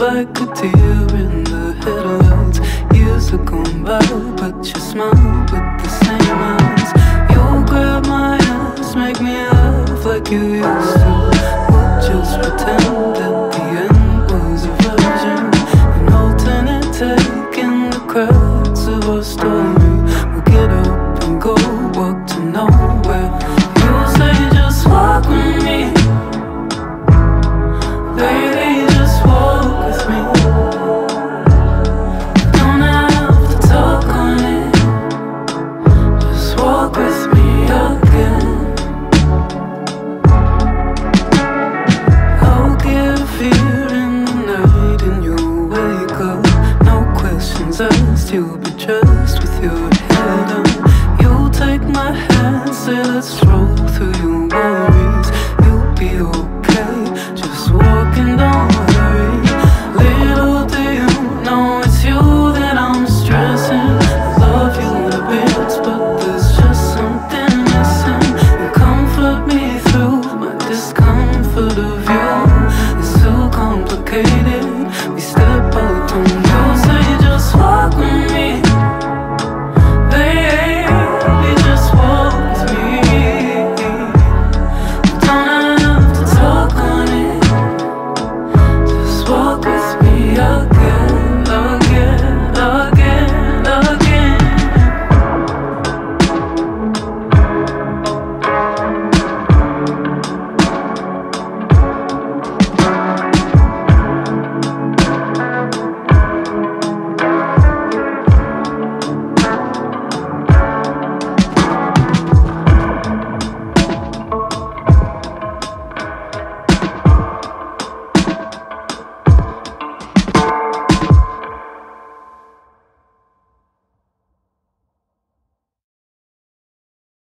like a deer in the headlights. Years have gone by, but you smile with the same eyes. You'll grab my hands, make me laugh like you used to. We'll just pretend that the end was a version, an alternate take in the cracks of our story. We'll get up and go, walk to nowhere. You'll say just walk with me, baby, just walk with me. Don't have to talk on it, just walk with me again. I'll get fear in the night and you'll wake up. No questions asked, you'll be dressed with your head up. You'll take my hand, say let's stroll through your worries. You'll be okay, just walking, don't worry. Little do you know it's you that I'm stressing. I love you to bits, but there's just something missing. You comfort me through my discomfort of you. It's too complicated, we stay